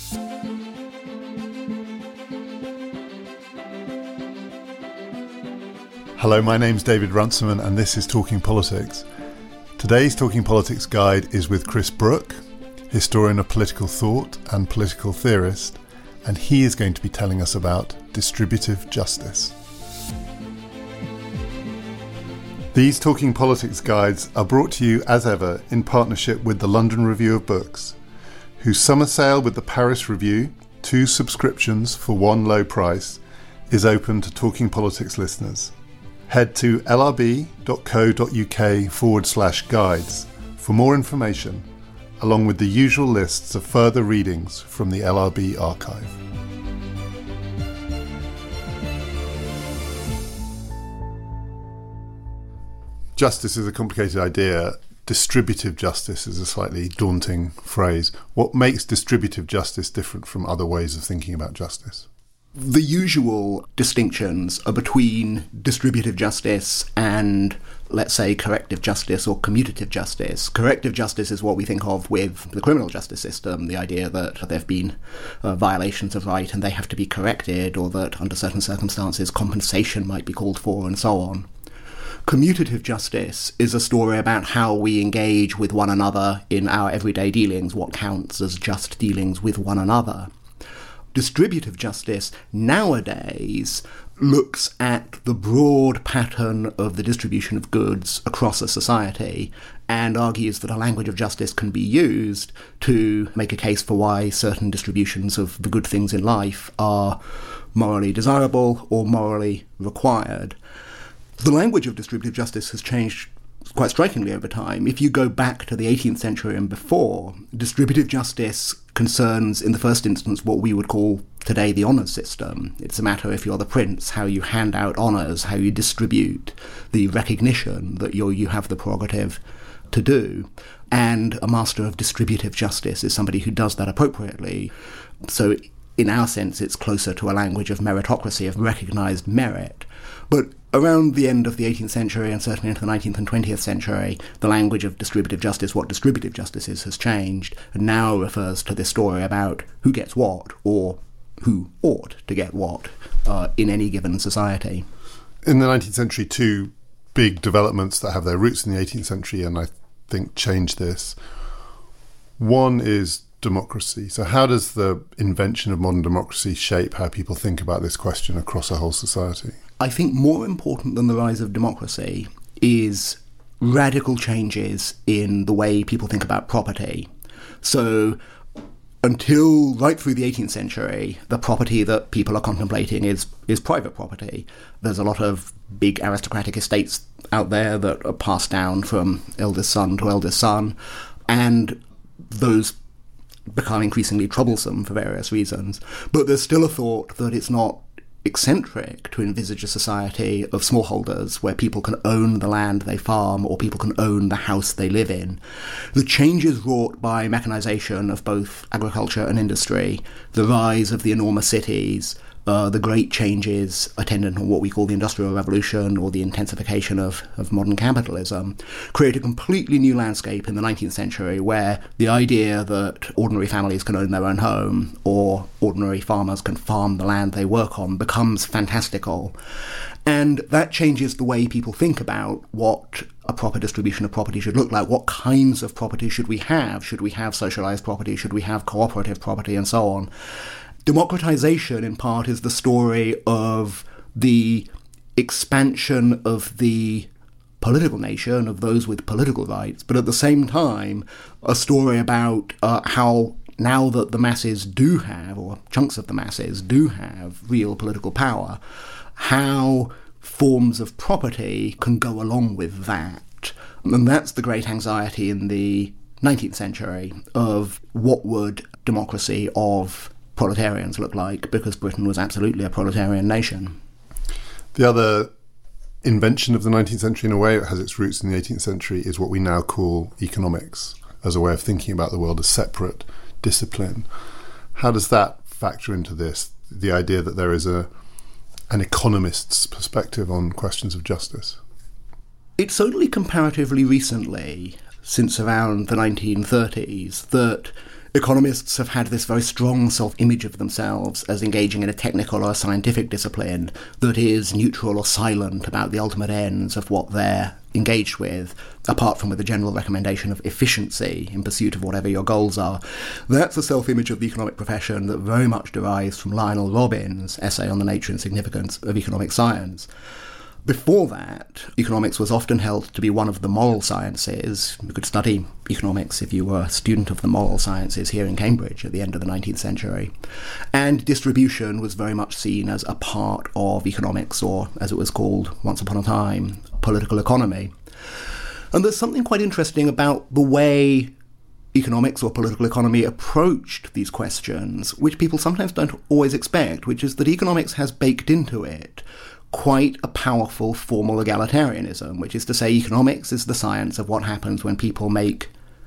Hello, my name's David Runciman and this is Talking Politics. Today's Talking Politics guide is with Chris Brooke, historian of political thought and political theorist, and he is going to be telling us about distributive justice. These Talking Politics guides are brought to you as ever in partnership with the London Review of Books, whose summer sale with the Paris Review, 2 subscriptions for one low price, is open to Talking Politics listeners. Head to lrb.co.uk/guides for more information, along with the usual lists of further readings from the LRB archive. Justice is a complicated idea. Distributive justice is a slightly daunting phrase. What makes distributive justice different from other ways of thinking about justice? The usual distinctions are between distributive justice and, let's say, corrective justice or commutative justice. Corrective justice is what we think of with the criminal justice system, the idea that there have been violations of right and they have to be corrected, or that under certain circumstances compensation might be called for, and so on. Commutative justice is a story about how we engage with one another in our everyday dealings, what counts as just dealings with one another. Distributive justice nowadays looks at the broad pattern of the distribution of goods across a society and argues that a language of justice can be used to make a case for why certain distributions of the good things in life are morally desirable or morally required. The language of distributive justice has changed quite strikingly over time. If you go back to the 18th century and before, distributive justice concerns, in the first instance, what we would call today the honours system. It's a matter, if you're the prince, how you hand out honours, how you distribute the recognition that you have the prerogative to do. And a master of distributive justice is somebody who does that appropriately. So in our sense, it's closer to a language of meritocracy, of recognised merit. But around the end of the 18th century, and certainly into the 19th and 20th century, the language of distributive justice, what distributive justice is, has changed, and now refers to this story about who gets what, or who ought to get what, in any given society. In the 19th century, 2 big developments that have their roots in the 18th century, and I think change this. One is democracy. So how does the invention of modern democracy shape how people think about this question across a whole society? I think more important than the rise of democracy is radical changes in the way people think about property. So until right through the 18th century, the property that people are contemplating is private property. There's a lot of big aristocratic estates out there that are passed down from eldest son to eldest son, and those become increasingly troublesome for various reasons. But there's still a thought that it's not eccentric to envisage a society of smallholders where people can own the land they farm or people can own the house they live in. The changes wrought by mechanisation of both agriculture and industry, the rise of the enormous cities, the great changes attendant on what we call the Industrial Revolution or the intensification of modern capitalism, create a completely new landscape in the 19th century where the idea that ordinary families can own their own home or ordinary farmers can farm the land they work on becomes fantastical. And that changes the way people think about what a proper distribution of property should look like. What kinds of property should we have? Should we have socialised property? Should we have cooperative property? And so on. Democratization, in part, is the story of the expansion of the political nation, of those with political rights, but at the same time, a story about how now that the masses do have, or chunks of the masses do have, real political power, how forms of property can go along with that. And that's the great anxiety in the 19th century of what would democracy of proletarians look like, because Britain was absolutely a proletarian nation. The other invention of the 19th century, in a way, it has its roots in the 18th century, is what we now call economics, as a way of thinking about the world as separate discipline. How does that factor into this, the idea that there is an economist's perspective on questions of justice? It's only comparatively recently, since around the 1930s, that economists have had this very strong self-image of themselves as engaging in a technical or a scientific discipline that is neutral or silent about the ultimate ends of what they're engaged with, apart from with a general recommendation of efficiency in pursuit of whatever your goals are. That's a self-image of the economic profession that very much derives from Lionel Robbins' essay on the nature and significance of economic science. Before that, economics was often held to be one of the moral sciences. You could study economics if you were a student of the moral sciences here in Cambridge at the end of the 19th century. And distribution was very much seen as a part of economics, or as it was called once upon a time, political economy. And there's something quite interesting about the way economics or political economy approached these questions, which people sometimes don't always expect, which is that economics has baked into it quite a powerful formal egalitarianism, which is to say economics is the science of what happens when people make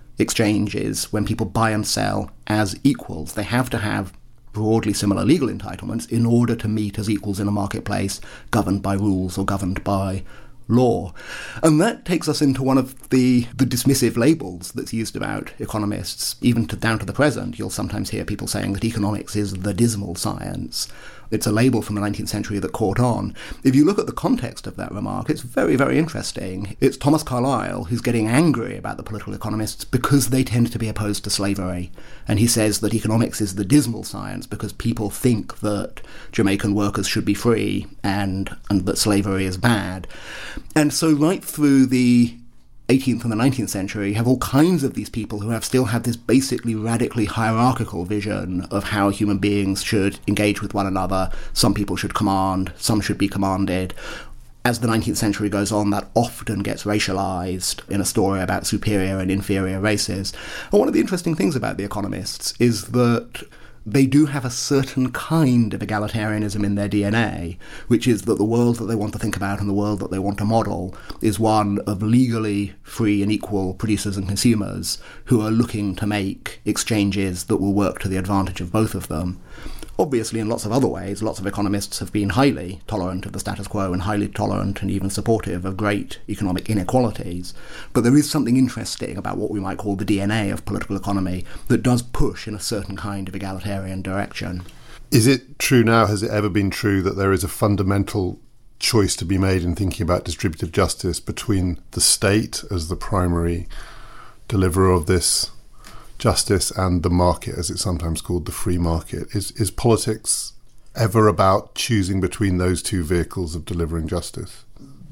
exchanges, when people buy and sell as equals. They have to have broadly similar legal entitlements in order to meet as equals in a marketplace governed by rules or governed by law. And that takes us into one of the dismissive labels that's used about economists, even down to the present. You'll sometimes hear people saying that economics is the dismal science. It's a label from the 19th century that caught on. If you look at the context of that remark, it's very, very interesting. It's Thomas Carlyle who's getting angry about the political economists because they tend to be opposed to slavery. And he says that economics is the dismal science because people think that Jamaican workers should be free and that slavery is bad. And so right through the 18th and the 19th century, you have all kinds of these people who still have this basically radically hierarchical vision of how human beings should engage with one another. Some people should command, some should be commanded. As the 19th century goes on, that often gets racialized in a story about superior and inferior races. And one of the interesting things about the economists is that they do have a certain kind of egalitarianism in their DNA, which is that the world that they want to think about and the world that they want to model is one of legally free and equal producers and consumers who are looking to make exchanges that will work to the advantage of both of them. Obviously, in lots of other ways, lots of economists have been highly tolerant of the status quo and highly tolerant and even supportive of great economic inequalities. But there is something interesting about what we might call the DNA of political economy that does push in a certain kind of egalitarian direction. Is it true now, has it ever been true, that there is a fundamental choice to be made in thinking about distributive justice between the state as the primary deliverer of this justice and the market, as it's sometimes called, the free market? Is politics ever about choosing between those two vehicles of delivering justice?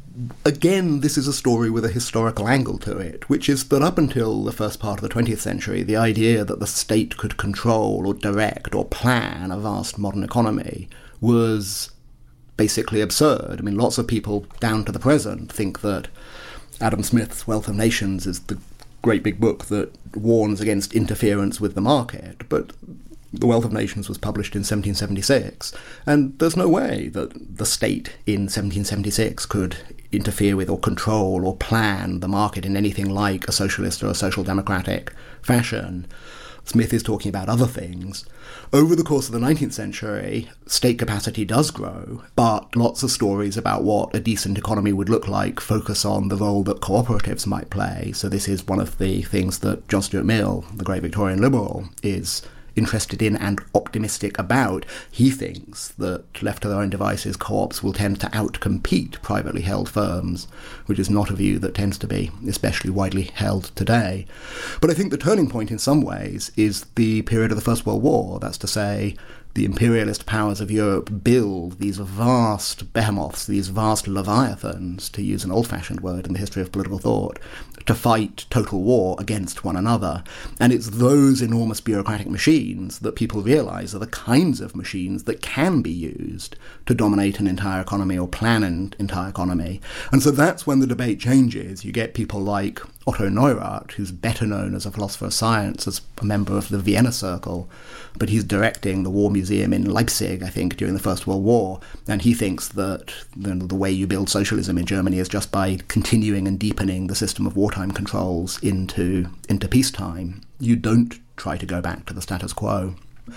Again, this is a story with a historical angle to it, which is that up until the first part of the 20th century, the idea that the state could control or direct or plan a vast modern economy was basically absurd. I mean, lots of people down to the present think that Adam Smith's Wealth of Nations is the great big book that warns against interference with the market, but The Wealth of Nations was published in 1776, and there's no way that the state in 1776 could interfere with or control or plan the market in anything like a socialist or a social democratic fashion. Smith is talking about other things. Over the course of the 19th century, state capacity does grow, but lots of stories about what a decent economy would look like focus on the role that cooperatives might play. So this is one of the things that John Stuart Mill, the great Victorian liberal, is interested in and optimistic about. He thinks that, left to their own devices, co-ops will tend to outcompete privately held firms, which is not a view that tends to be especially widely held today. But I think the turning point in some ways is the period of the First World War. That's to say, the imperialist powers of Europe build these vast behemoths, these vast leviathans, to use an old-fashioned word in the history of political thought, to fight total war against one another. And it's those enormous bureaucratic machines that people realise are the kinds of machines that can be used to dominate an entire economy or plan an entire economy. And so that's when the debate changes. You get people like Otto Neurath, who's better known as a philosopher of science, as a member of the Vienna Circle, but he's directing the War Museum in Leipzig, I think, during the First World War, and he thinks that the way you build socialism in Germany is just by continuing and deepening the system of wartime controls into peacetime. You don't try to go back to the status quo.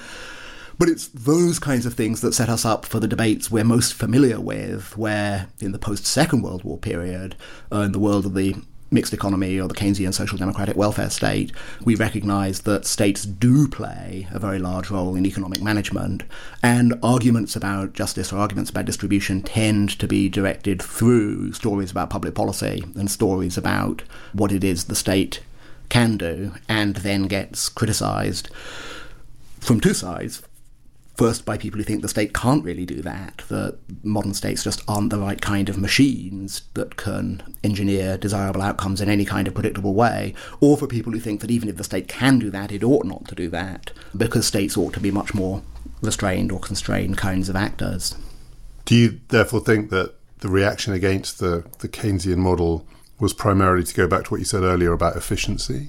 But it's those kinds of things that set us up for the debates we're most familiar with, where in the post-Second World War period, in the world of the mixed economy or the Keynesian social democratic welfare state, we recognise that states do play a very large role in economic management, and arguments about justice or arguments about distribution tend to be directed through stories about public policy and stories about what it is the state can do, and then gets criticised from two sides. First, by people who think the state can't really do that modern states just aren't the right kind of machines that can engineer desirable outcomes in any kind of predictable way, or for people who think that even if the state can do that, it ought not to do that, because states ought to be much more restrained or constrained kinds of actors. Do you therefore think that the reaction against the Keynesian model was primarily to go back to what you said earlier about efficiency,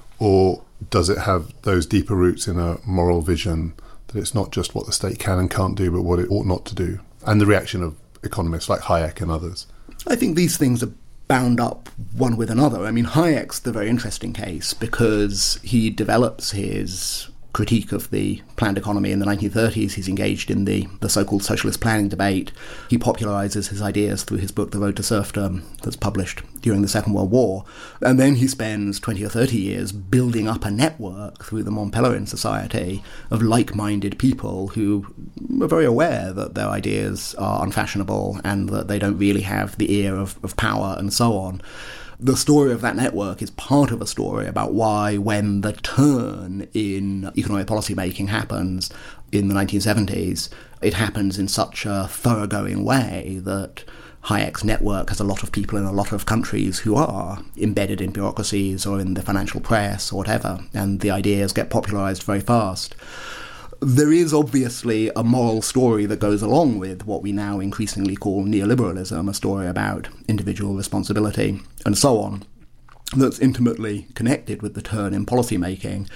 or does it have those deeper roots in a moral vision that it's not just what the state can and can't do, but what it ought not to do, and the reaction of economists like Hayek and others? I think these things are bound up one with another. I mean, Hayek's the very interesting case because he develops his critique of the planned economy in the 1930s. He's engaged in the so-called socialist planning debate. He popularises his ideas through his book The Road to Serfdom, that's published during the Second World War. And then he spends 20 or 30 years building up a network through the Mont Pelerin Society of like-minded people who are very aware that their ideas are unfashionable and that they don't really have the ear of power and so on. The story of that network is part of a story about why, when the turn in economic policy making happens in the 1970s, it happens in such a thoroughgoing way that Hayek's network has a lot of people in a lot of countries who are embedded in bureaucracies or in the financial press or whatever, and the ideas get popularised very fast. There is obviously a moral story that goes along with what we now increasingly call neoliberalism, a story about individual responsibility and so on, that's intimately connected with the turn in policy making.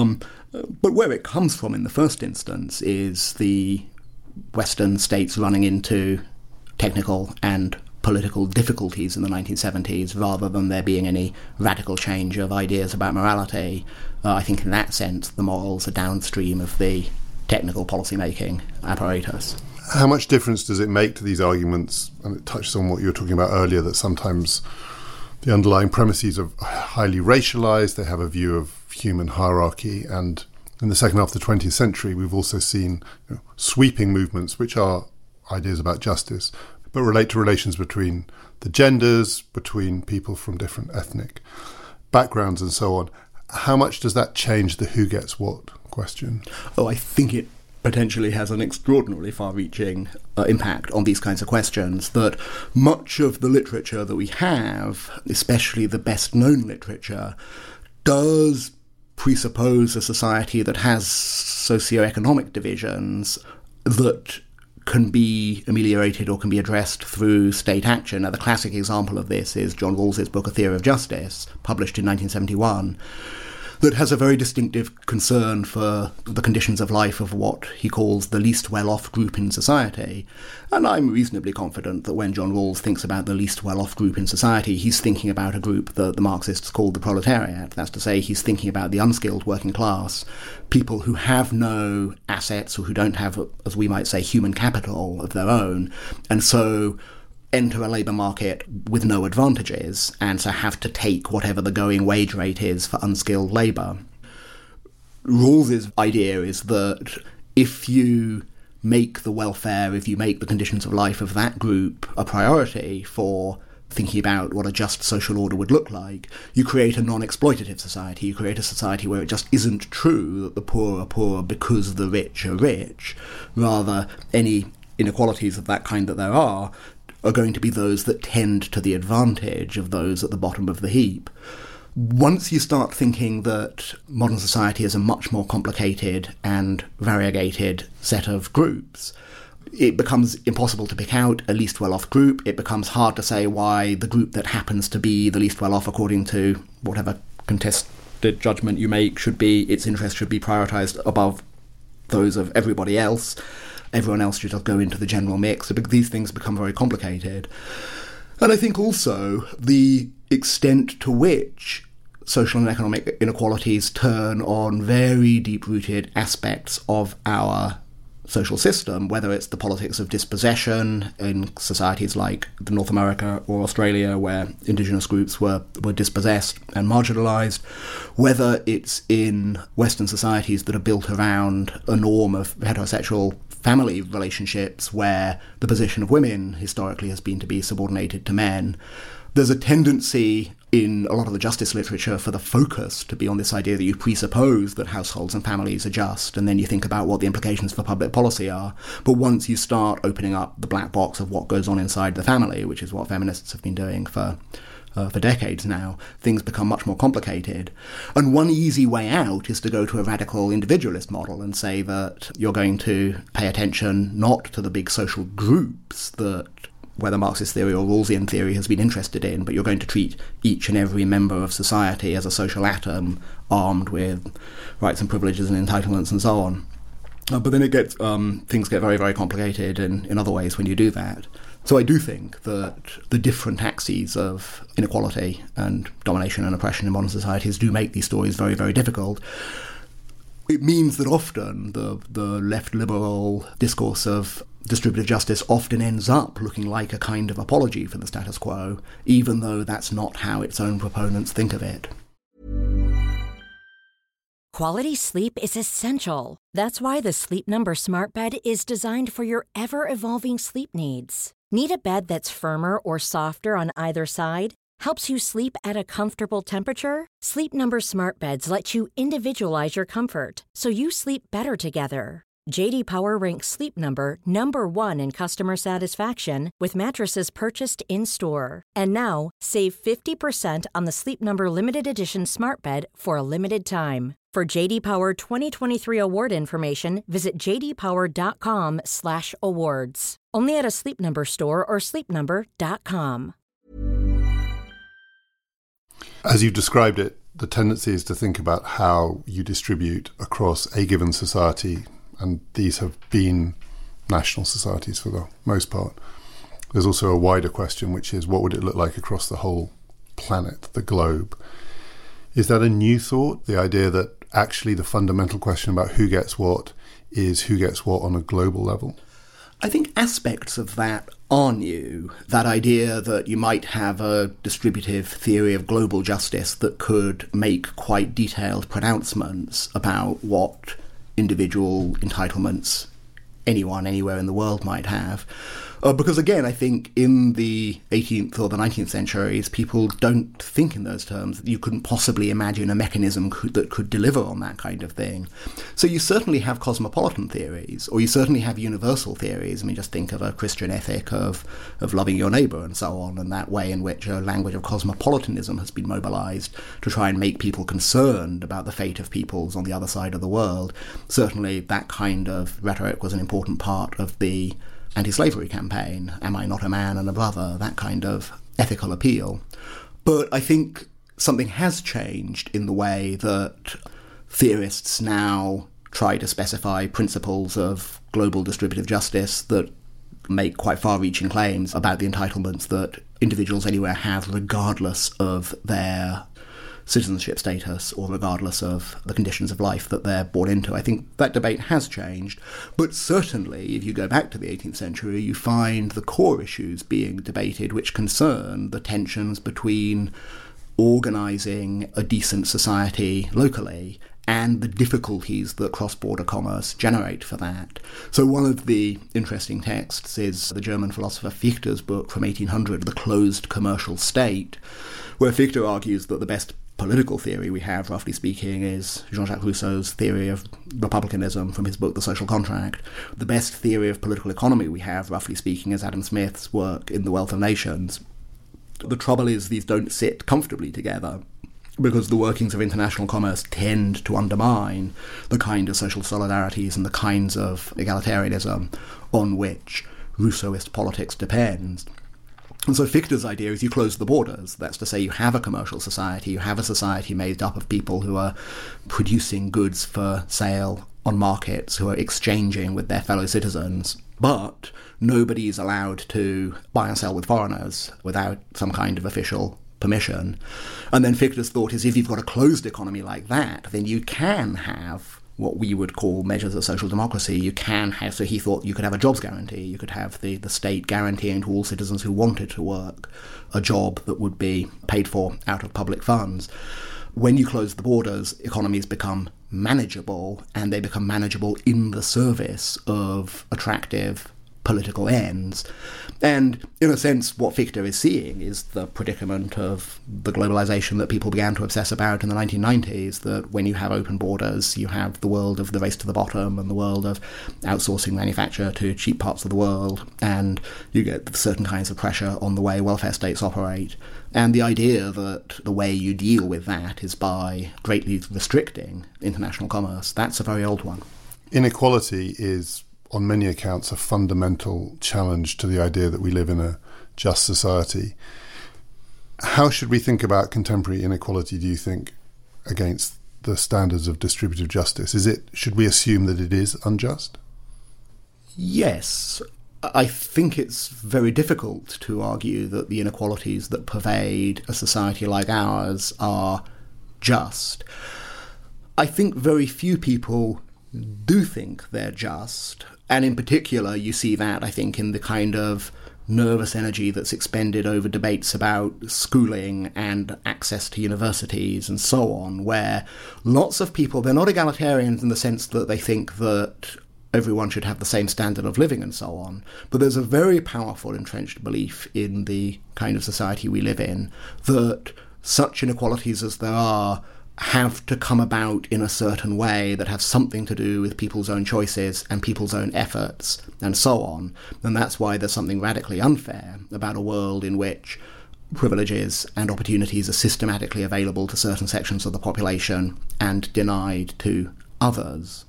But where it comes from in the first instance is the Western states running into technical and political difficulties in the 1970s, rather than there being any radical change of ideas about morality. I think in that sense the morals are downstream of the technical policy-making apparatus. How much difference does it make to these arguments, and it touches on what you were talking about earlier, that sometimes the underlying premises are highly racialized, they have a view of human hierarchy, and in the second half of the 20th century we've also seen sweeping movements which are ideas about justice, but relate to relations between the genders, between people from different ethnic backgrounds and so on. How much does that change the who gets what question? Oh, I think it potentially has an extraordinarily far-reaching impact on these kinds of questions, that much of the literature that we have, especially the best-known literature, does presuppose a society that has socioeconomic divisions that can be ameliorated or can be addressed through state action. Now, the classic example of this is John Rawls's book, A Theory of Justice, published in 1971, that has a very distinctive concern for the conditions of life of what he calls the least well-off group in society. And I'm reasonably confident that when John Rawls thinks about the least well-off group in society, he's thinking about a group that the Marxists called the proletariat. That's to say, he's thinking about the unskilled working class, people who have no assets or who don't have, as we might say, human capital of their own, and so enter a labour market with no advantages, and so have to take whatever the going wage rate is for unskilled labour. Rawls's idea is that if you make the welfare, if you make the conditions of life of that group a priority for thinking about what a just social order would look like, you create a non-exploitative society. You create a society where it just isn't true that the poor are poor because the rich are rich. Rather, any inequalities of that kind that there are going to be those that tend to the advantage of those at the bottom of the heap. Once you start thinking that modern society is a much more complicated and variegated set of groups, it becomes impossible to pick out a least well-off group. It becomes hard to say why the group that happens to be the least well-off, according to whatever contested judgment you make, should be, its interests should be prioritised above those of everybody else. Everyone else should just go into the general mix. So these things become very complicated. And I think also the extent to which social and economic inequalities turn on very deep-rooted aspects of our social system, whether it's the politics of dispossession in societies like North America or Australia, where indigenous groups were dispossessed and marginalised, whether it's in Western societies that are built around a norm of heterosexual family relationships where the position of women historically has been to be subordinated to men. There's a tendency in a lot of the justice literature for the focus to be on this idea that you presuppose that households and families are just, and then you think about what the implications for public policy are. But once you start opening up the black box of what goes on inside the family, which is what feminists have been doing for decades now, things become much more complicated. And one easy way out is to go to a radical individualist model and say that you're going to pay attention not to the big social groups that whether Marxist theory or Rawlsian theory has been interested in, but you're going to treat each and every member of society as a social atom armed with rights and privileges and entitlements and so on. But then it gets things get very, very complicated in other ways when you do that. So I do think that the different axes of inequality and domination and oppression in modern societies do make these stories very, very difficult. It means that often the left liberal discourse of distributive justice often ends up looking like a kind of apology for the status quo, even though that's not how its own proponents think of it. Quality sleep is essential. That's why the Sleep Number Smart Bed is designed for your ever-evolving sleep needs. Need a bed that's firmer or softer on either side? Helps you sleep at a comfortable temperature? Sleep Number Smart Beds let you individualize your comfort, so you sleep better together. J.D. Power ranks Sleep Number number 1 in customer satisfaction with mattresses purchased in-store. And now, save 50% on the Sleep Number Limited Edition Smart Bed for a limited time. For J.D. Power 2023 award information, visit jdpower.com/awards. Only at a Sleep Number store or sleepnumber.com. As you've described it, the tendency is to think about how you distribute across a given society, and these have been national societies for the most part. There's also a wider question, which is what would it look like across the whole planet, the globe? Is that a new thought, the idea that actually the fundamental question about who gets what is who gets what on a global level? I think aspects of that are new. That idea that you might have a distributive theory of global justice that could make quite detailed pronouncements about what individual entitlements anyone anywhere in the world might have. Because again, I think in the 18th or the 19th centuries, people don't think in those terms. You couldn't possibly imagine a mechanism that could deliver on that kind of thing. So you certainly have cosmopolitan theories, or you certainly have universal theories. I mean, just think of a Christian ethic of loving your neighbour and so on, and that way in which a language of cosmopolitanism has been mobilised to try and make people concerned about the fate of peoples on the other side of the world. Certainly that kind of rhetoric was an important part of the anti-slavery campaign, am I not a man and a brother, that kind of ethical appeal. But I think something has changed in the way that theorists now try to specify principles of global distributive justice that make quite far-reaching claims about the entitlements that individuals anywhere have regardless of their citizenship status or regardless of the conditions of life that they're born into. I think that debate has changed, but certainly if you go back to the 18th century, you find the core issues being debated which concern the tensions between organising a decent society locally and the difficulties that cross-border commerce generate for that. So one of the interesting texts is the German philosopher Fichte's book from 1800, The Closed Commercial State, where Fichte argues that the best political theory we have, roughly speaking, is Jean-Jacques Rousseau's theory of republicanism from his book The Social Contract. The best theory of political economy we have, roughly speaking, is Adam Smith's work in The Wealth of Nations. The trouble is these don't sit comfortably together, because the workings of international commerce tend to undermine the kind of social solidarities and the kinds of egalitarianism on which Rousseauist politics depends. And so Fichte's idea is you close the borders. That's to say you have a commercial society, you have a society made up of people who are producing goods for sale on markets, who are exchanging with their fellow citizens, but nobody is allowed to buy and sell with foreigners without some kind of official permission. And then Fichte's thought is if you've got a closed economy like that, then you can have what we would call measures of social democracy. You can have, so he thought you could have a jobs guarantee, you could have the state guaranteeing to all citizens who wanted to work a job that would be paid for out of public funds. When you close the borders, economies become manageable, and they become manageable in the service of attractive political ends. And in a sense, what Fichte is seeing is the predicament of the globalization that people began to obsess about in the 1990s, that when you have open borders, you have the world of the race to the bottom and the world of outsourcing manufacture to cheap parts of the world, and you get certain kinds of pressure on the way welfare states operate. And the idea that the way you deal with that is by greatly restricting international commerce, that's a very old one. Inequality is, on many accounts, a fundamental challenge to the idea that we live in a just society. How should we think about contemporary inequality, do you think, against the standards of distributive justice? Should we assume that it is unjust? Yes. I think it's very difficult to argue that the inequalities that pervade a society like ours are just. I think very few people do think they're just, and in particular you see that, I think, in the kind of nervous energy that's expended over debates about schooling and access to universities and so on, where lots of people, they're not egalitarians in the sense that they think that everyone should have the same standard of living and so on, but there's a very powerful entrenched belief in the kind of society we live in that such inequalities as there are have to come about in a certain way that have something to do with people's own choices and people's own efforts and so on. And that's why there's something radically unfair about a world in which privileges and opportunities are systematically available to certain sections of the population and denied to others.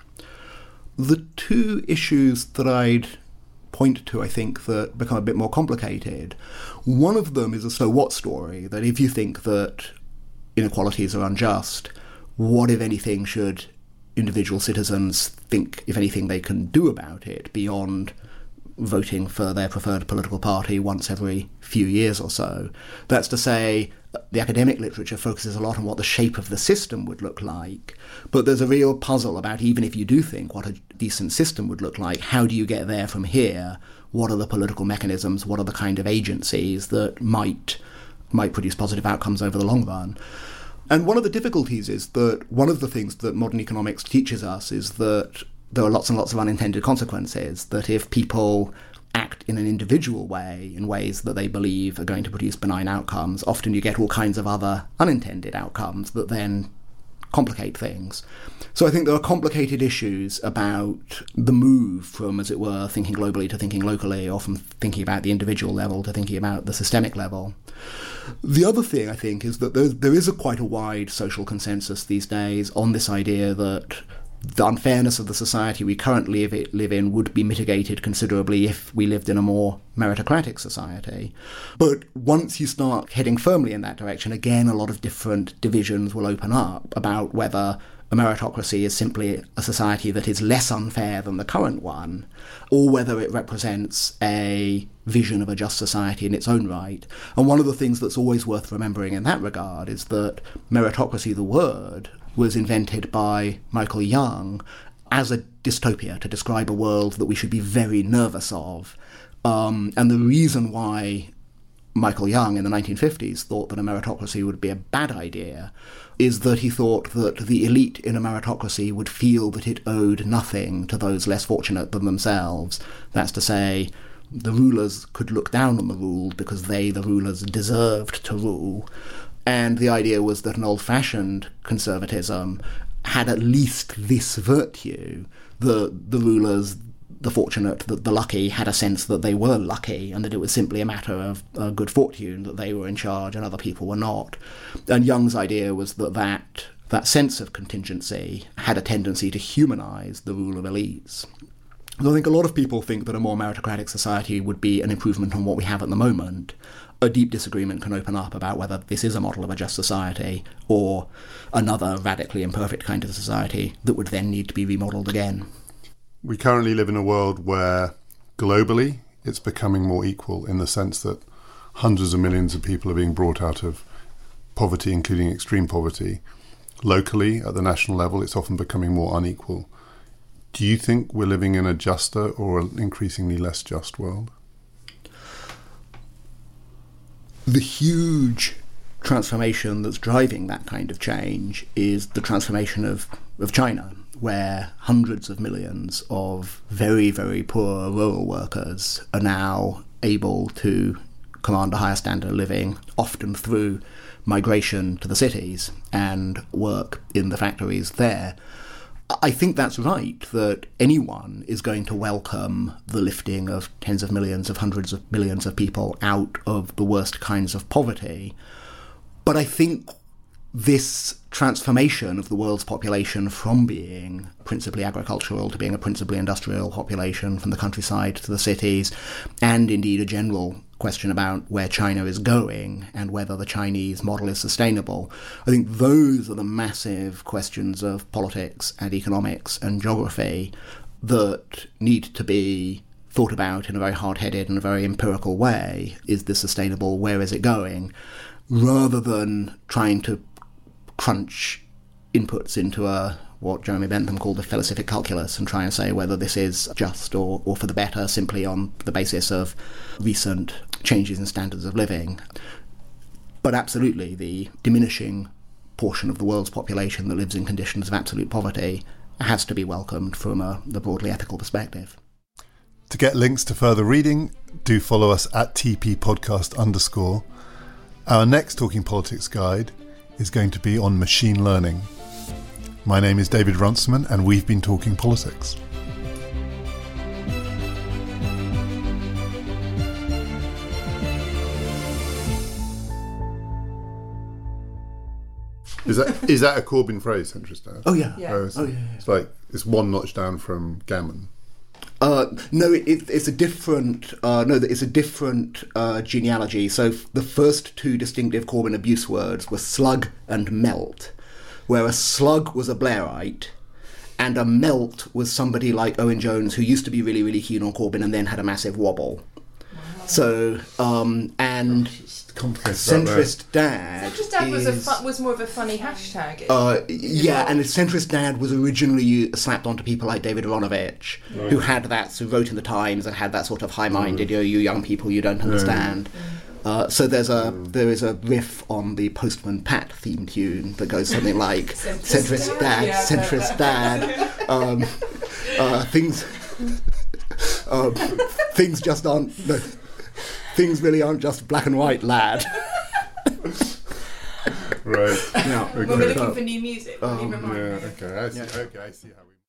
The two issues that I'd point to, I think, that become a bit more complicated, one of them is a so what story, that if you think that inequalities are unjust, what, if anything, should individual citizens think, if anything, they can do about it beyond voting for their preferred political party once every few years or so? That's to say, the academic literature focuses a lot on what the shape of the system would look like, but there's a real puzzle about, even if you do think what a decent system would look like, how do you get there from here? What are the political mechanisms? What are the kind of agencies that might produce positive outcomes over the long run? And one of the difficulties is that one of the things that modern economics teaches us is that there are lots and lots of unintended consequences, that if people act in an individual way, in ways that they believe are going to produce benign outcomes, often you get all kinds of other unintended outcomes that then complicate things. So I think there are complicated issues about the move from, as it were, thinking globally to thinking locally, or from thinking about the individual level to thinking about the systemic level. The other thing, I think, is that there is quite a wide social consensus these days on this idea that the unfairness of the society we currently live in would be mitigated considerably if we lived in a more meritocratic society. But once you start heading firmly in that direction, again, a lot of different divisions will open up about whether a meritocracy is simply a society that is less unfair than the current one, or whether it represents a vision of a just society in its own right. And one of the things that's always worth remembering in that regard is that meritocracy, the word, was invented by Michael Young as a dystopia to describe a world that we should be very nervous of. And the reason why Michael Young in the 1950s thought that a meritocracy would be a bad idea is that he thought that the elite in a meritocracy would feel that it owed nothing to those less fortunate than themselves. That's to say, the rulers could look down on the ruled because they, the rulers, deserved to rule. And the idea was that an old-fashioned conservatism had at least this virtue. The rulers, the fortunate, the lucky, had a sense that they were lucky and that it was simply a matter of good fortune that they were in charge and other people were not. And Young's idea was that sense of contingency had a tendency to humanise the rule of elites. So I think a lot of people think that a more meritocratic society would be an improvement on what we have at the moment. A deep disagreement can open up about whether this is a model of a just society or another radically imperfect kind of society that would then need to be remodelled again. We currently live in a world where globally it's becoming more equal in the sense that hundreds of millions of people are being brought out of poverty, including extreme poverty. locally at the national level, it's often becoming more unequal. Do you think we're living in a juster or an increasingly less just world? The huge transformation that's driving that kind of change is the transformation of China, where hundreds of millions of very, very poor rural workers are now able to command a higher standard of living, often through migration to the cities and work in the factories there. I think that's right, that anyone is going to welcome the lifting of tens of millions, of hundreds of millions of people out of the worst kinds of poverty. But I think this transformation of the world's population from being principally agricultural to being a principally industrial population, from the countryside to the cities, and indeed a general question about where China is going and whether the Chinese model is sustainable, I think those are the massive questions of politics and economics and geography that need to be thought about in a very hard-headed and a very empirical way. Is this sustainable? Where is it going? Rather than trying to crunch inputs into what Jeremy Bentham called the philosophic calculus and try and say whether this is just or for the better simply on the basis of recent changes in standards of living. But absolutely, the diminishing portion of the world's population that lives in conditions of absolute poverty has to be welcomed from the broadly ethical perspective. To get links to further reading, do follow us at @TPPodcast_. Our next Talking Politics guide is going to be on machine learning. My name is David Runciman, and we've been talking politics. Is that a Corbyn phrase, centrist dad? Oh yeah. It's like it's one notch down from gammon. No, it's a different. It's a different genealogy. So the first two distinctive Corbyn abuse words were slug and melt, where a slug was a Blairite, and a melt was somebody like Owen Jones, who used to be really, really keen on Corbyn and then had a massive wobble. Wow. So and centrist dad. Centrist dad was more of a funny hashtag. And centrist dad was originally slapped onto people like David Aronovich, who had that, who wrote in the Times and had that sort of high-minded, you young people, you don't understand. So there is a riff on the Postman Pat theme tune that goes something like centrist dad. Things just aren't. Things really aren't just black and white, lad. Right. Yeah. Okay. We're looking for new music. Okay. I see how we.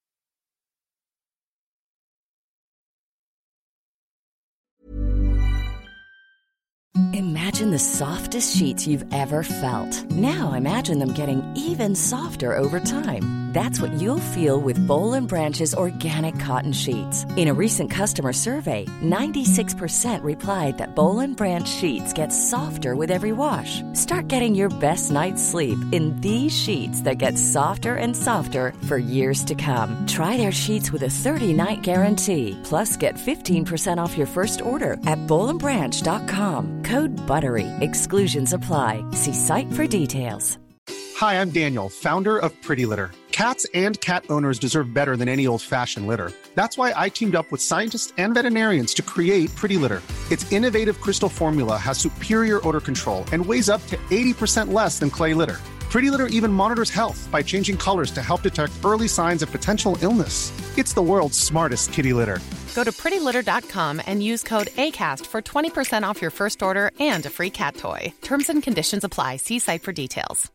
Imagine the softest sheets you've ever felt. Now imagine them getting even softer over time. That's what you'll feel with Boll & Branch's organic cotton sheets. In a recent customer survey, 96% replied that Boll & Branch sheets get softer with every wash. Start getting your best night's sleep in these sheets that get softer and softer for years to come. Try their sheets with a 30-night guarantee. Plus, get 15% off your first order at bollandbranch.com. Code BUTTERY. Exclusions apply. See site for details. Hi, I'm Daniel, founder of Pretty Litter. Cats and cat owners deserve better than any old-fashioned litter. That's why I teamed up with scientists and veterinarians to create Pretty Litter. Its innovative crystal formula has superior odor control and weighs up to 80% less than clay litter. Pretty Litter even monitors health by changing colors to help detect early signs of potential illness. It's the world's smartest kitty litter. Go to prettylitter.com and use code ACAST for 20% off your first order and a free cat toy. Terms and conditions apply. See site for details.